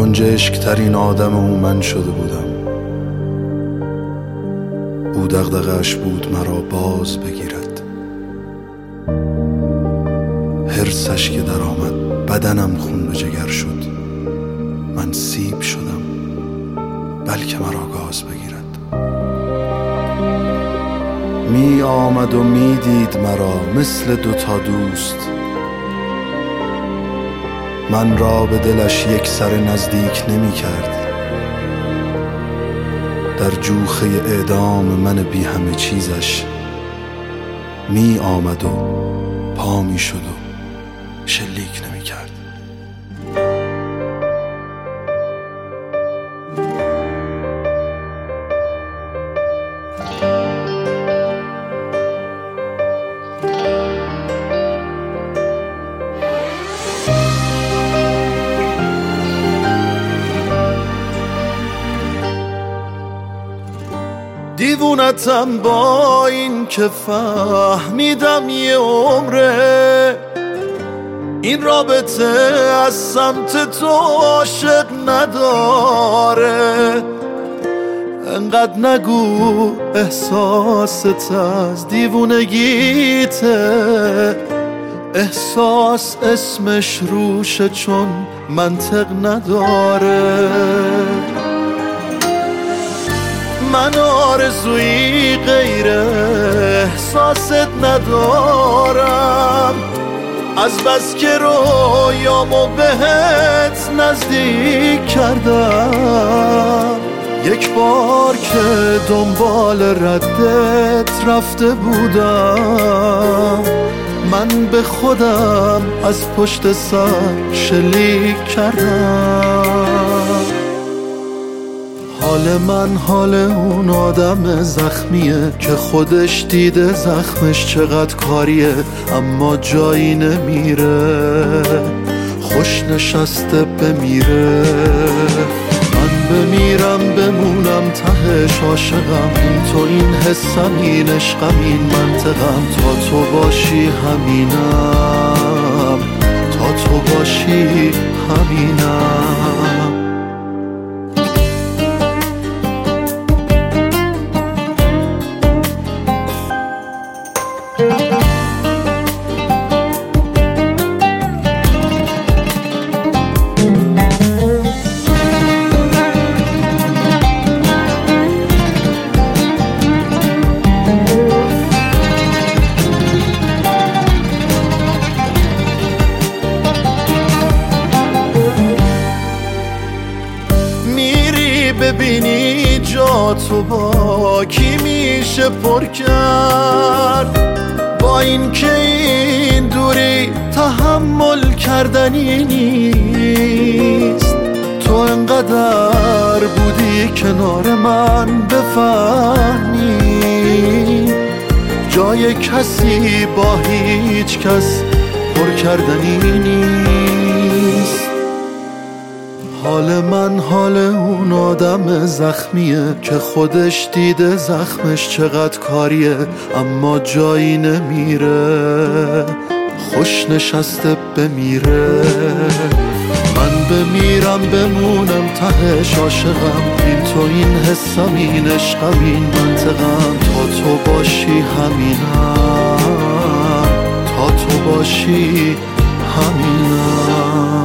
گنجشک ترین آدم من شده بودم. او دغدغه‌اش بود مرا باز بگیرد. حرصش که در آمد بدنم خون به جگر شد. من سیب شدم بلکه مرا گاز بگیرد. می آمد و می دید مرا مثل دوتا دوست. من را به دلش یک سر نزدیک نمی کرد. در جوخه اعدام من بی همه چیزش می آمد و پا می شد و شلیک نمی کرد. دیوونتم با این که فهمیدم یه عمره این رابطه از سمت تو عاشق نداره. انقدر نگو احساست از دیوونگیته. احساس اسمش روشه چون منطق نداره. من آرزویی غیر احساست ندارم. از بس که رویامو بهت نزدیک کردم. یک بار که دنبال ردت رفته بودم. من به خودم از پشت سر شلیک کردم. حال من حال اون آدم زخمیه که خودش دیده زخمش چقدر کاریه اما جایی نمیره. خوش نشسته بمیره. من بمیرم بمونم تهش عاشقم. این تو این حسم این عشقم این منطقم. تا تو باشی همینم. تا تو باشی همینم. ببینی جا تو با کی میشه پر کرد. با این که این دوری تحمل کردنی نیست. تو انقدر بودی کنار من بفهمی جای کسی با هیچ کس پر کردنی نیست. حال من حال اون آدم زخمیه که خودش دیده زخمش چقدر کاریه اما جایی نمیره. خوش نشسته بمیره. من بمیرم بمونم تهش عاشقم. این تو این حسم این عشقم این منطقم. تا تو باشی همینم. تا تو باشی همینم.